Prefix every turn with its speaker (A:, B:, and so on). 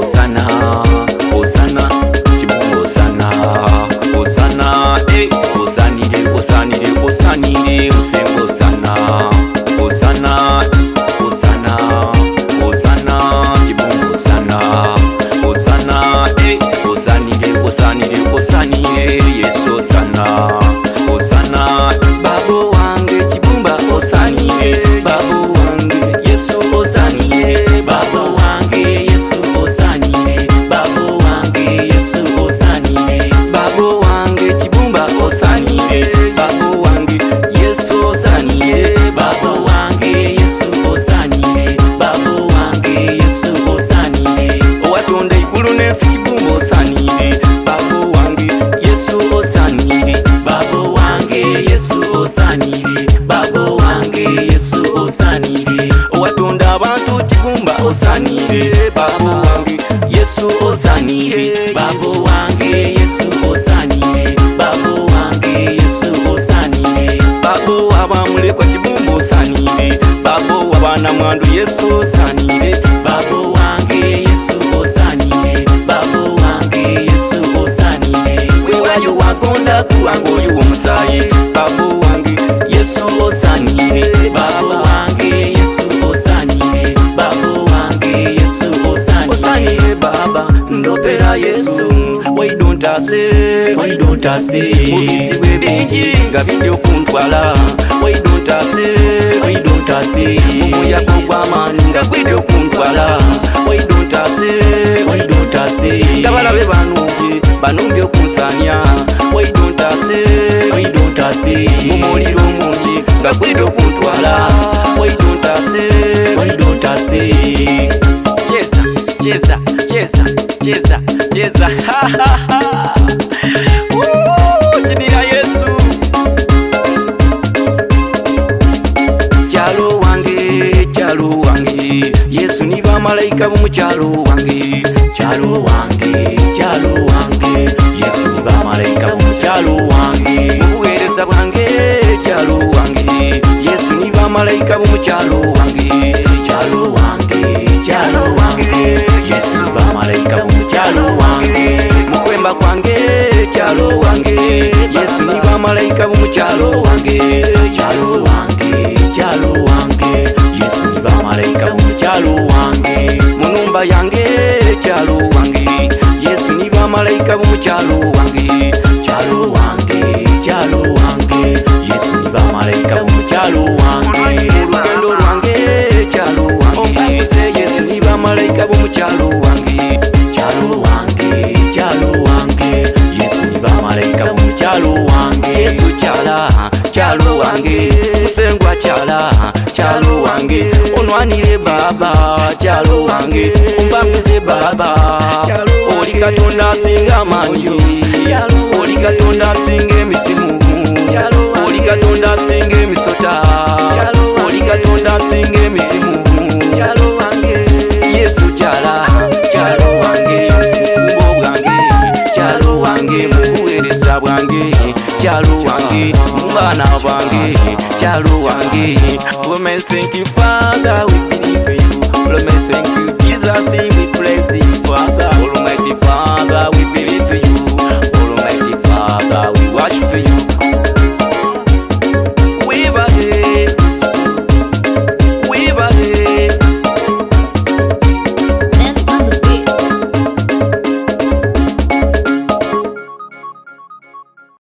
A: Osana, Osana, Chibumba Osana, Osana, Osanire, Osanire, Osanire, Musembe Osana, Osana, Osana, Osana, Chibumba Osana, Osana, Osanire, Osanire, Osanire, Yesu Osana, Osana, Babo wange Chibumba Osanire, Babo wange Yesu Osanire, Babo wange Yesu Osanire, Babo wange Yesu Osanire, Babo wange Chibumba Osanire, Babo wange Yesu Osanire, Babo wange Yesu Osanire, Babo wange Yesu Osanire, owatonda igulu n'ensi Chibumba Osanire, Babo wange Yesu Osanire, Babo wange Yesu Osanire, Babo wange Yesu Osanire, owatonda abantu Chibumba Osanire, Babo wange Yesu Osanire, Babo wange Yesu Osanire, Babo wange Yesu Osanire, Babo abamulekwa Chibumba Osanire, Babo abana mwandu Yesu Osanire, Babo wange Yesu Osanire, Babo wange Yesu Osanire, wiwayo wakonda kuwango oyo omusayi, Babo wange Yesu Osanire, Babo wange Yesu Osanire, Babo wange Yesu Osanire, Osanire Baba ndopera Yesu, why don't I say, mubisi bwe bingi nga bidyo kuntwala, why don't I say, mumuyaga ogw'amaanyi nga gwidyo kuntwala, why don't I say, ngabalabe banumbye okunsanya, why don't I say, mumuliro omungi nga gwidyo kuntwala, why don't I say, cheza, kinira Yesu, kyalo wange, Yesu ni bamalayika b'omu kyalo wange, Yesu ni bamalayika b'omu kyalo wange, obuweereza bwange kyalo wange, Yesu ni bamalayika b'omu kyalo wange, Yesu ni bamalayika b'omu kyalo wange, mukwemba kwange kyalo wange, Yesu ni bamalayika b'omu kyalo wange, Yesu ni bamalayika b'omu kyalo wange, munumba yange kyalo wange, Yesu ni bamalayika b'omu kyalo wange, Yesu ni bamalayika b'omu kyalo wange, mulugendo lwange kyalo wange, Yesu ni bamalayika b'omu kyalo wange, Yesu ni bamalayika b'omu kyalo wange, Yesu kyalo wange, musengwa kyalo wange, onwanire Baba kyalo wange, ombanguze Baba, oli Katonda asinga amaanyi, oli Katonda asinga emisimu, oli Katonda asinga emisota, oli Katonda asinga emisimu, Yesu kyalo wange, mufumbo bwange kyalo wange, mubuweereza bwange kyalo wange, mubaana bwange kyalo wange. Let me thank you Father, we believe in you. Let me thank you Jesus, we